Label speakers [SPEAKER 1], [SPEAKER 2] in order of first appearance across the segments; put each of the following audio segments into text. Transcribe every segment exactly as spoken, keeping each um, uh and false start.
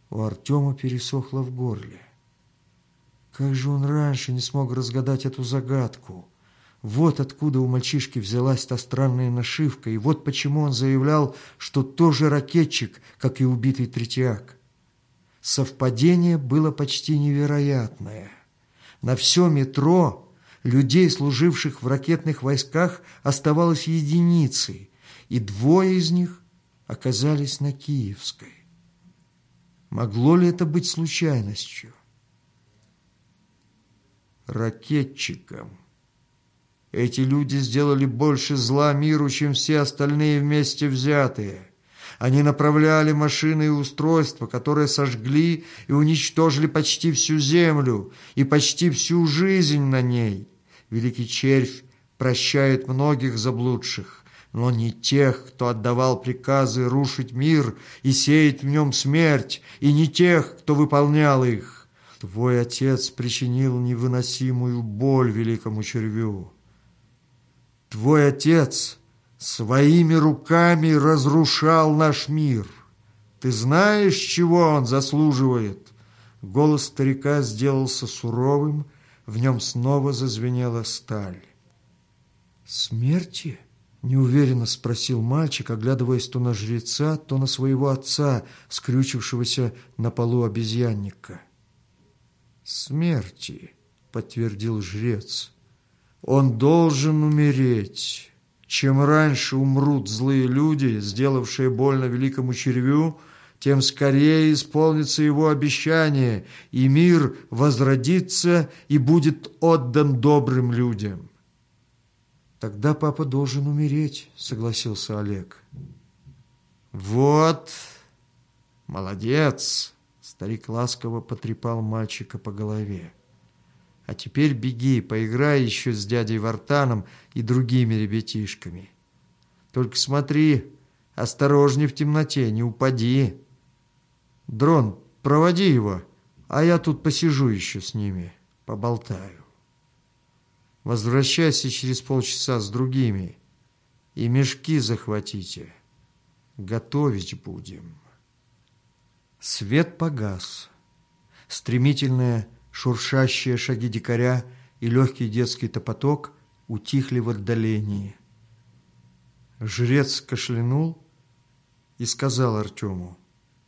[SPEAKER 1] У Артема пересохло в горле. Как же он раньше не смог разгадать эту загадку? Вот откуда у мальчишки взялась та странная нашивка, и вот почему он заявлял, что тоже ракетчик, как и убитый Третьяк. Совпадение было почти невероятное. На все метро людей, служивших в ракетных войсках, оставалось единицы, и двое из них оказались на Киевской. Могло ли это быть случайностью? Ракетчикам. Эти люди сделали больше зла миру, чем все остальные вместе взятые. Они направляли машины и устройства, которые сожгли и уничтожили почти всю землю и почти всю жизнь на ней. Великий червь прощает многих заблудших, но не тех, кто отдавал приказы рушить мир и сеять в нем смерть, и не тех, кто выполнял их. Твой отец причинил невыносимую боль великому червю. Твой отец своими руками разрушал наш мир. Ты знаешь, чего он заслуживает?» Голос старика сделался суровым, в нем снова зазвенела сталь. «Смерти?» — неуверенно спросил мальчик, оглядываясь то на жреца, то на своего отца, скрючившегося на полу обезьянника. «Смерти», — подтвердил жрец. «Он должен умереть. Чем раньше умрут злые люди, сделавшие больно великому червю, тем скорее исполнится его обещание, и мир возродится и будет отдан добрым людям». «Тогда папа должен умереть», — согласился Олег. «Вот, молодец!» — старик ласково потрепал мальчика по голове. «А теперь беги, поиграй еще с дядей Вартаном и другими ребятишками. Только смотри, осторожней в темноте, не упади. Дрон, проводи его, а я тут посижу еще с ними, поболтаю. Возвращайся через полчаса с другими и мешки захватите. Готовить будем». Свет погас. Стремительные шуршащие шаги дикаря и легкий детский топоток утихли в отдалении. Жрец кашлянул и сказал Артему: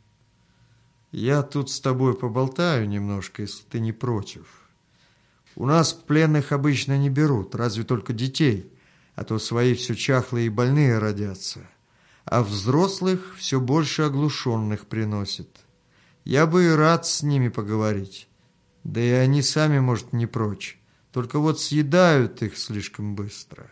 [SPEAKER 1] «Я тут с тобой поболтаю немножко, если ты не против. У нас пленных обычно не берут, разве только детей, а то свои все чахлые и больные родятся, а взрослых все больше оглушенных приносят. Я бы и рад с ними поговорить, да и они сами, может, не прочь, только вот съедают их слишком быстро».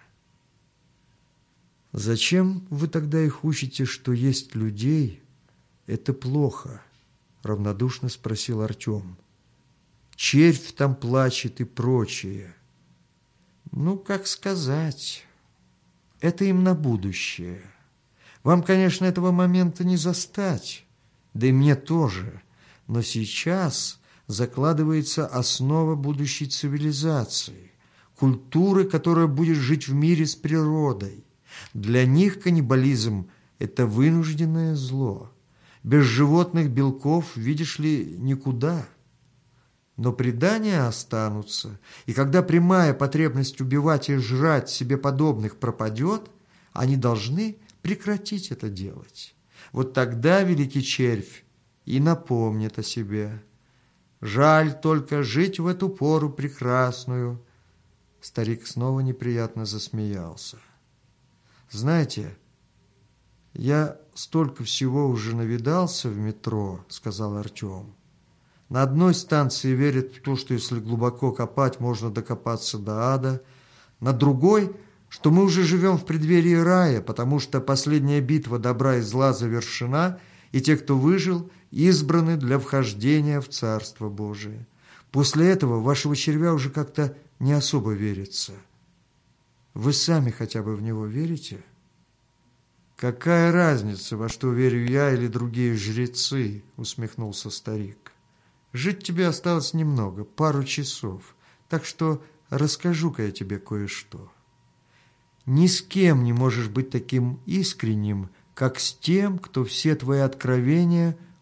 [SPEAKER 1] «Зачем вы тогда их учите, что есть людей это плохо?» — равнодушно спросил Артем. «Червь там плачет и прочее». «Ну, как сказать, это им на будущее. Вам, конечно, этого момента не застать, да и мне тоже, но сейчас закладывается основа будущей цивилизации, культуры, которая будет жить в мире с природой. Для них каннибализм – это вынужденное зло. Без животных белков, видишь ли, никуда. Но предания останутся, и когда прямая потребность убивать и жрать себе подобных пропадет, они должны прекратить это делать. Вот тогда великий червь и напомнит о себе. Жаль только жить в эту пору прекрасную». Старик снова неприятно засмеялся. «Знаете, я столько всего уже навидался в метро», — сказал Артем. «На одной станции верят в то, что если глубоко копать, можно докопаться до ада. На другой, что мы уже живем в преддверии рая, потому что последняя битва добра и зла завершена, и те, кто выжил, избраны для вхождения в Царство Божие. После этого вашего червя уже как-то не особо верится. Вы сами хотя бы в него верите?» «Какая разница, во что верю я или другие жрецы?» — усмехнулся старик. «Жить тебе осталось немного, пару часов, так что расскажу-ка я тебе кое-что. Ни с кем не можешь быть таким искренним, как с тем, кто все твои откровения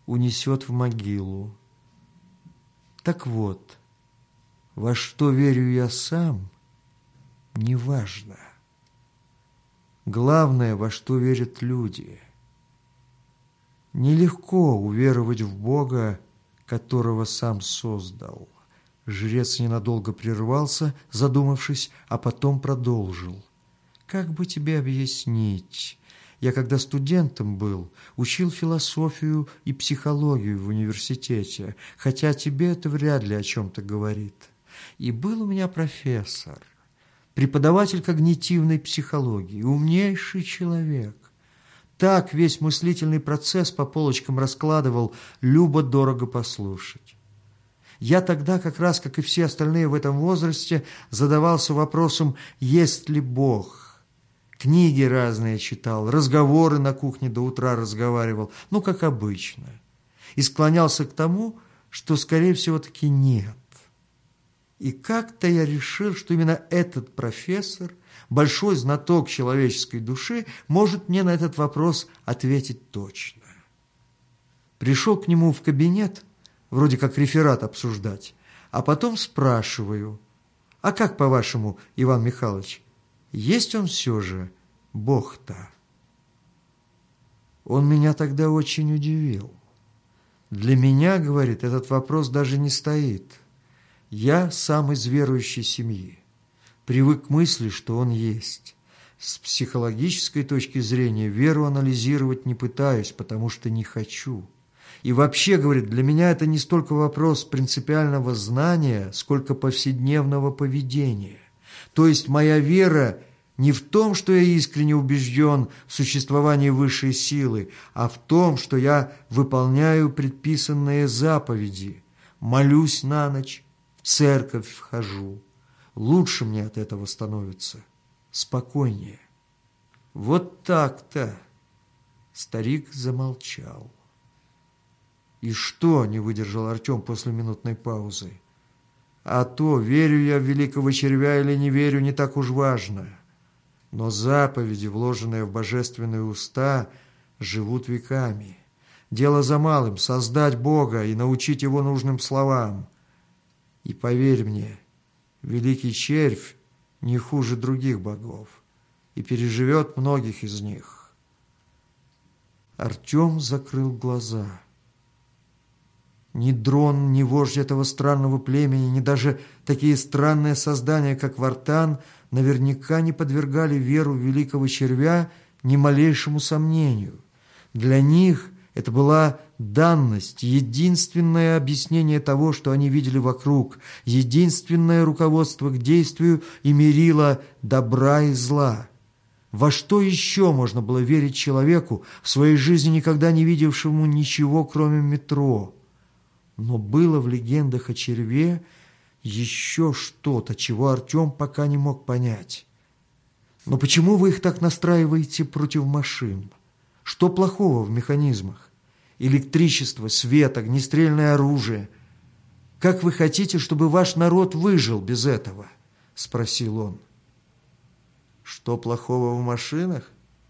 [SPEAKER 1] унесет в могилу. Так вот, во что верю я сам, неважно. Главное, во что верят люди. Нелегко уверовать в Бога, которого сам создал. Жрец ненадолго прервался, задумавшись, а потом продолжил. Как бы тебе объяснить? Я, когда студентом был, учил философию и психологию в университете, хотя тебе это вряд ли о чем-то говорит. И был у меня профессор, преподаватель когнитивной психологии, умнейший человек. Так весь мыслительный процесс по полочкам раскладывал, любо-дорого послушать. Я тогда, как раз, как и все остальные в этом возрасте, задавался вопросом, есть ли Бог. Книги разные читал, разговоры на кухне до утра разговаривал, ну, как обычно. И склонялся к тому, что, скорее всего, таки нет. И как-то я решил, что именно этот профессор, большой знаток человеческой души, может мне на этот вопрос ответить точно. Пришел к нему в кабинет, вроде как реферат обсуждать, а потом спрашиваю, а как, по-вашему, Иван Михайлович, есть он все же Бог-то? Он меня тогда очень удивил. Для меня, говорит, этот вопрос даже не стоит. Я сам из верующей семьи. Привык к мысли, что он есть. С психологической точки зрения веру анализировать не пытаюсь, потому что не хочу. И вообще, говорит, для меня это не столько вопрос принципиального знания, сколько повседневного поведения. То есть моя вера не в том, что я искренне убежден в существовании высшей силы, а в том, что я выполняю предписанные заповеди, молюсь на ночь, в церковь вхожу. Лучше мне от этого становится, спокойнее. Вот так-то. Старик замолчал. И что, не выдержал Артем после минутной паузы? А то, верю я в великого червя или не верю, не так уж важно. Но заповеди, вложенные в божественные уста, живут веками. Дело за малым — создать Бога и научить Его нужным словам. И поверь мне, великий червь не хуже других богов и переживет многих из них. Артем закрыл глаза. Ни дрон, ни вождь этого странного племени, ни даже такие странные создания, как Вартан, наверняка не подвергали веру великого червя ни малейшему сомнению. Для них это была данность, единственное объяснение того, что они видели вокруг, единственное руководство к действию и мерило добра и зла. Во что еще можно было верить человеку, в своей жизни никогда не видевшему ничего, кроме метро? Но было в легендах о черве еще что-то, чего Артем пока не мог понять. Но почему вы их так настраиваете против машин? Что плохого в механизмах? Электричество, свет, огнестрельное оружие. Как вы хотите, чтобы ваш народ выжил без этого? Спросил он. Что плохого в машинах?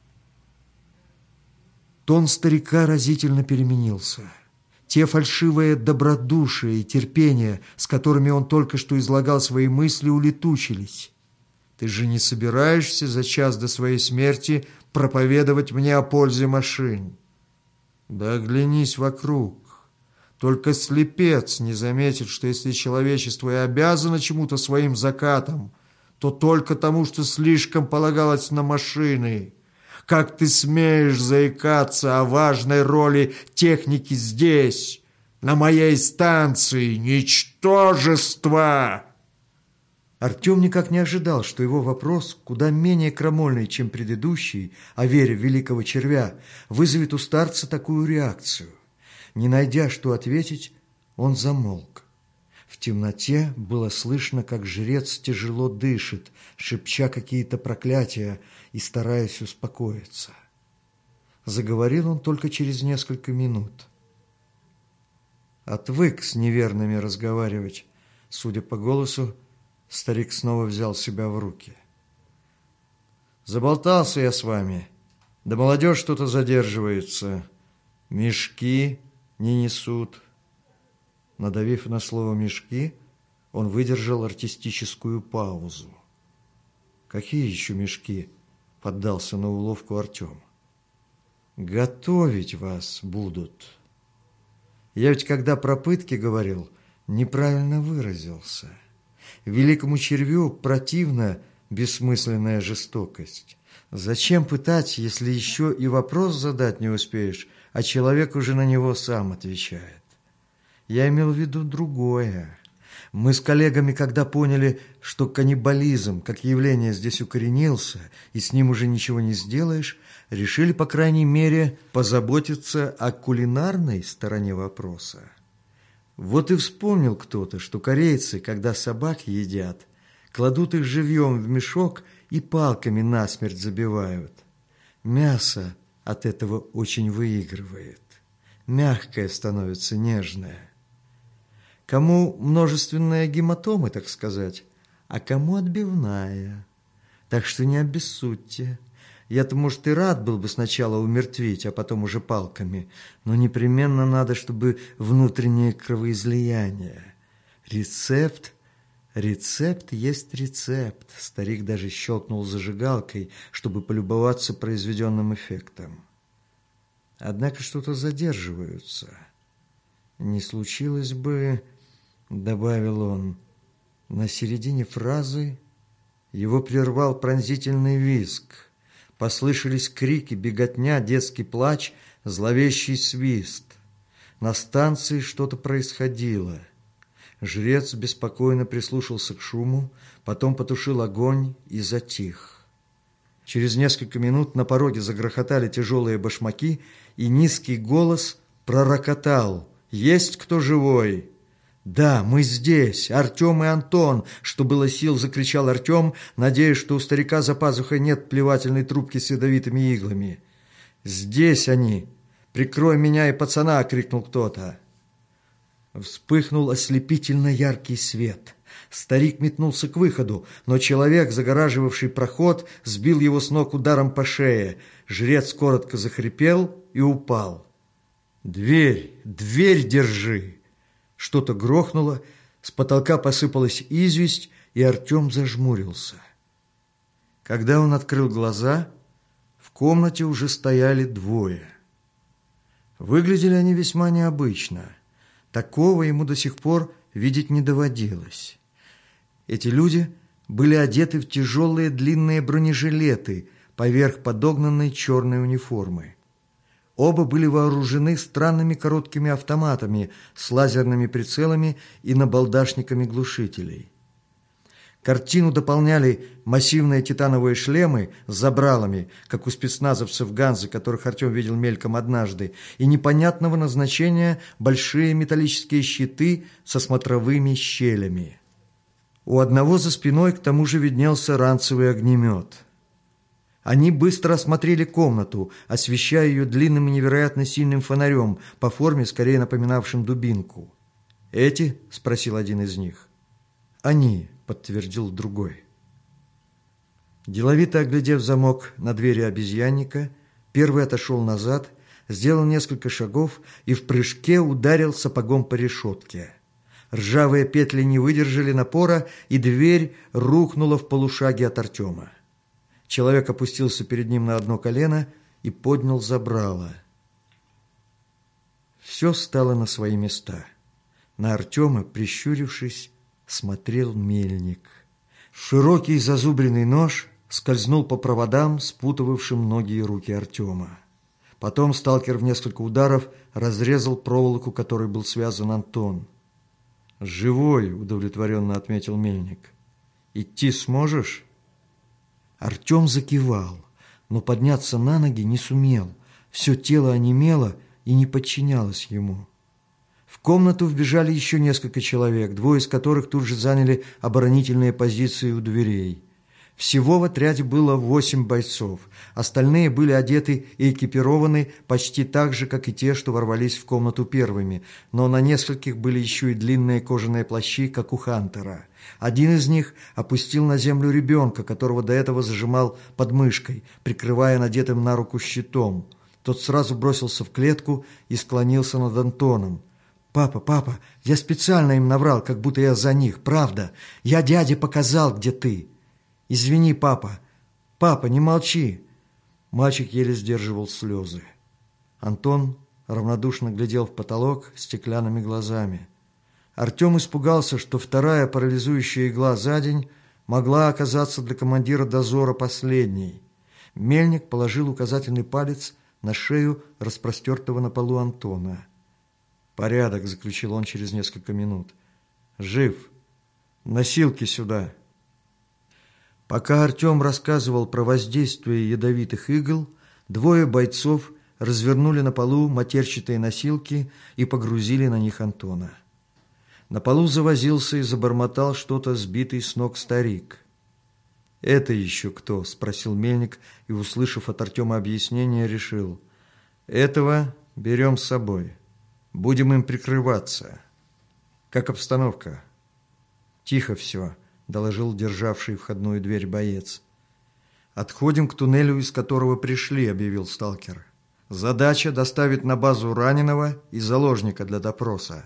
[SPEAKER 1] Тон старика разительно переменился. Те фальшивые добродушие и терпение, с которыми он только что излагал свои мысли, улетучились. Ты же не собираешься за час до своей смерти проповедовать мне о пользе машин? Да оглянись вокруг. Только слепец не заметит, что если человечество и обязано чему-то своим закатом, то только тому, что слишком полагалось на машины. Как ты смеешь заикаться о важной роли техники здесь, на моей станции, ничтожество!» Артем никак не ожидал, что его вопрос, куда менее крамольный, чем предыдущий, о вере в великого червя, вызовет у старца такую реакцию. Не найдя, что ответить, он замолк. В темноте было слышно, как жрец тяжело дышит, шепча какие-то проклятия и стараясь успокоиться. Заговорил он только через несколько минут. Отвык с неверными разговаривать. Судя по голосу, старик снова взял себя в руки. Заболтался я с вами. Да молодежь что-то задерживается. Мешки, Не несут. Надавив на слово «мешки», он выдержал артистическую паузу. «Какие еще мешки?» — поддался на уловку Артем. «Готовить вас будут. Я ведь, когда про пытки говорил, неправильно выразился. Великому червю противна бессмысленная жестокость. Зачем пытать, если еще и вопрос задать не успеешь, а человек уже на него сам отвечает? Я имел в виду другое. Мы с коллегами, когда поняли, что каннибализм как явление здесь укоренился, и с ним уже ничего не сделаешь, решили, по крайней мере, позаботиться о кулинарной стороне вопроса. Вот и вспомнил кто-то, что корейцы, когда собак едят, кладут их живьем в мешок и палками насмерть забивают. Мясо от этого очень выигрывает. Мягкое становится, нежное. Кому множественная гематома, так сказать, а кому отбивная. Так что не обессудьте. Я-то, может, и рад был бы сначала умертвить, а потом уже палками, но непременно надо, чтобы внутреннее кровоизлияние. Рецепт, рецепт есть рецепт. Старик даже щелкнул зажигалкой, чтобы полюбоваться произведенным эффектом. Однако что-то задерживаются. Не случилось бы, добавил он. На середине фразы его прервал пронзительный визг. Послышались крики, беготня, детский плач, зловещий свист. На станции что-то происходило. Жрец беспокойно прислушался к шуму, потом потушил огонь и затих. Через несколько минут на пороге загрохотали тяжелые башмаки, и низкий голос пророкотал: «Есть кто живой?» «Да, мы здесь, Артем и Антон!» Что было сил, закричал Артем, надеясь, что у старика за пазухой нет плевательной трубки с ядовитыми иглами. «Здесь они! Прикрой меня и пацана!» — крикнул кто-то. Вспыхнул ослепительно яркий свет. Старик метнулся к выходу, но человек, загораживавший проход, сбил его с ног ударом по шее. Жрец коротко захрипел и упал. «Дверь! Дверь держи!» Что-то грохнуло, с потолка посыпалась известь, и Артем зажмурился. Когда он открыл глаза, в комнате уже стояли двое. Выглядели они весьма необычно. Такого ему до сих пор видеть не доводилось. Эти люди были одеты в тяжелые длинные бронежилеты поверх подогнанной черной униформы. Оба были вооружены странными короткими автоматами с лазерными прицелами и набалдашниками глушителей. Картину дополняли массивные титановые шлемы с забралами, как у спецназовцев Ганзы, которых Артем видел мельком однажды, и непонятного назначения большие металлические щиты со смотровыми щелями. У одного за спиной к тому же виднелся ранцевый огнемет. Они быстро осмотрели комнату, освещая ее длинным и невероятно сильным фонарем, по форме скорее напоминавшим дубинку. «Эти?» – спросил один из них. «Они», – подтвердил другой. Деловито оглядев замок на двери обезьянника, первый отошел назад, сделал несколько шагов и в прыжке ударил сапогом по решетке. Ржавые петли не выдержали напора, и дверь рухнула в полушаге от Артема. Человек опустился перед ним на одно колено и поднял забрало. Все стало на свои места. На Артема, прищурившись, смотрел мельник. Широкий зазубренный нож скользнул по проводам, спутывавшим ноги и руки Артема. Потом сталкер в несколько ударов разрезал проволоку, которой был связан Антон. «Живой», — удовлетворенно отметил мельник. «Идти сможешь?» Артем закивал, но подняться на ноги не сумел. Все тело онемело и не подчинялось ему. В комнату вбежали еще несколько человек, двое из которых тут же заняли оборонительные позиции у дверей. Всего в отряде было восемь бойцов. Остальные были одеты и экипированы почти так же, как и те, что ворвались в комнату первыми, но на нескольких были еще и длинные кожаные плащи, как у Хантера. Один из них опустил на землю ребенка, которого до этого зажимал под мышкой, прикрывая надетым на руку щитом. Тот сразу бросился в клетку и склонился над Антоном. «Папа, папа, я специально им наврал, как будто я за них, правда. Я дяде показал, где ты. Извини, папа. Папа, не молчи». Мальчик еле сдерживал слезы. Антон равнодушно глядел в потолок стеклянными глазами. Артем испугался, что вторая парализующая игла за день могла оказаться для командира дозора последней. Мельник положил указательный палец на шею распростертого на полу Антона. «Порядок», — заключил он через несколько минут. «Жив. Носилки сюда». Пока Артем рассказывал про воздействие ядовитых игл, двое бойцов развернули на полу матерчатые носилки и погрузили на них Антона. На полу завозился и забормотал что-то сбитый с ног старик. «Это еще кто?» – спросил Мельник и, услышав от Артема объяснение, решил: «Этого берем с собой. Будем им прикрываться. Как обстановка?» «Тихо все», – доложил державший входную дверь боец. «Отходим к туннелю, из которого пришли», – объявил сталкер. «Задача – доставить на базу раненого и заложника для допроса».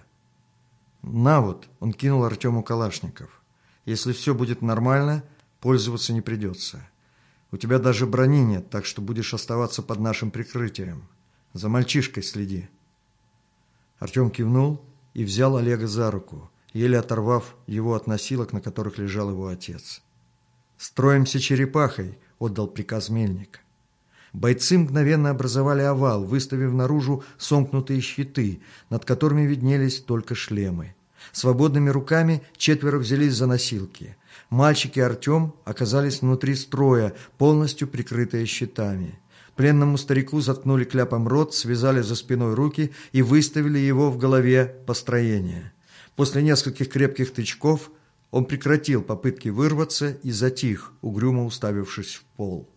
[SPEAKER 1] «На вот», – он кинул Артему калашников. «Если все будет нормально, пользоваться не придется. У тебя даже брони нет, так что будешь оставаться под нашим прикрытием. За мальчишкой следи». Артем кивнул и взял Олега за руку, еле оторвав его от носилок, на которых лежал его отец. «Строимся черепахой», – отдал приказ Мельник. Бойцы мгновенно образовали овал, выставив наружу сомкнутые щиты, над которыми виднелись только шлемы. Свободными руками четверо взялись за носилки. Мальчик и Артем оказались внутри строя, полностью прикрытые щитами. Пленному старику заткнули кляпом рот, связали за спиной руки и выставили его в голове построения. После нескольких крепких тычков он прекратил попытки вырваться и затих, угрюмо уставившись в пол.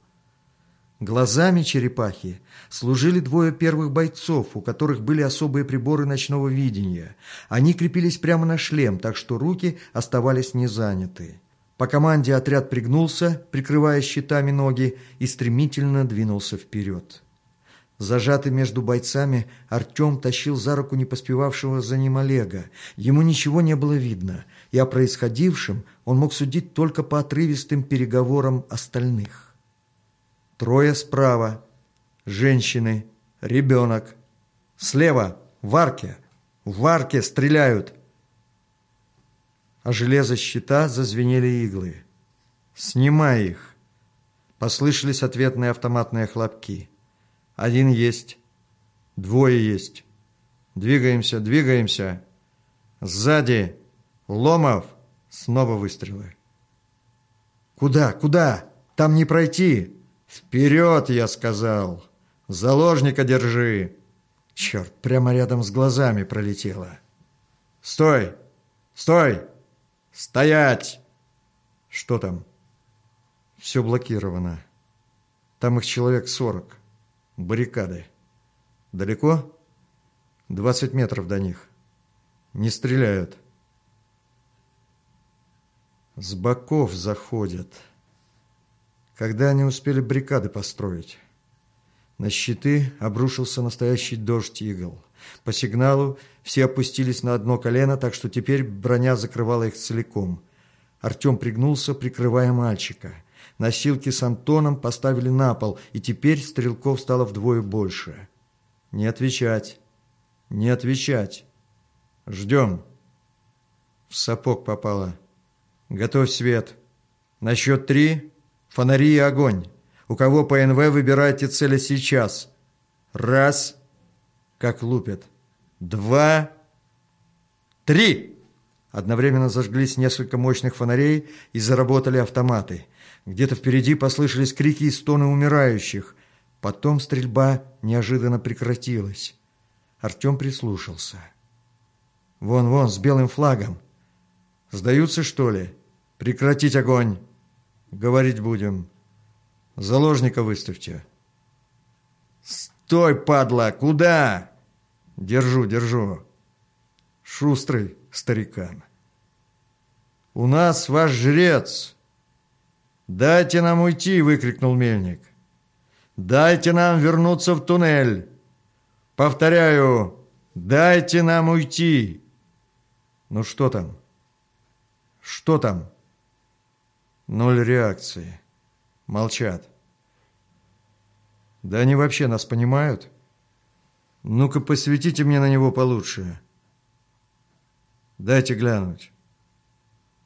[SPEAKER 1] Глазами черепахи служили двое первых бойцов, у которых были особые приборы ночного видения. Они крепились прямо на шлем, так что руки оставались незаняты. По команде отряд пригнулся, прикрывая щитами ноги, и стремительно двинулся вперед. Зажатый между бойцами, Артем тащил за руку не поспевавшего за ним Олега. Ему ничего не было видно, и о происходившем он мог судить только по отрывистым переговорам остальных. Трое справа, женщины, ребенок. Слева, в арке, в арке стреляют. А железо щита зазвенели иглы. «Снимай их!» Послышались ответные автоматные хлопки. «Один есть, двое есть. Двигаемся, двигаемся. Сзади, Ломов!» Снова выстрелы. «Куда, куда? Там не пройти!» «Вперед, я сказал! Заложника держи!» Черт, прямо рядом с глазами пролетело. «Стой! Стой! Стоять!» «Что там?» «Все блокировано. Там их человек сорок. Баррикады. Далеко?» «Двадцать метров до них. Не стреляют. С боков заходят. Когда они успели баррикады построить?» На щиты обрушился настоящий дождь игл. По сигналу все опустились на одно колено, так что теперь броня закрывала их целиком. Артем пригнулся, прикрывая мальчика. Носилки с Антоном поставили на пол, и теперь стрелков стало вдвое больше. «Не отвечать! Не отвечать! Ждем!» В сапог попало. «Готовь свет! На счет три... Фонари и огонь. У кого по эн вэ, выбирайте цели сейчас. Раз. Как лупят. Два. Три. Одновременно зажглись несколько мощных фонарей и заработали автоматы. Где-то впереди послышались крики и стоны умирающих. Потом стрельба неожиданно прекратилась. Артем прислушался. Вон, вон, с белым флагом. Сдаются, что ли? Прекратить огонь. Говорить будем. Заложника выставьте. Стой, падла! Куда? Держу, держу. Шустрый старикан. У нас ваш жрец. Дайте нам уйти, выкрикнул Мельник. Дайте нам вернуться в туннель. Повторяю, дайте нам уйти. Ну что там? Что там? Ноль реакции. Молчат. Да они вообще нас понимают? Ну-ка, посветите мне на него получше. Дайте глянуть.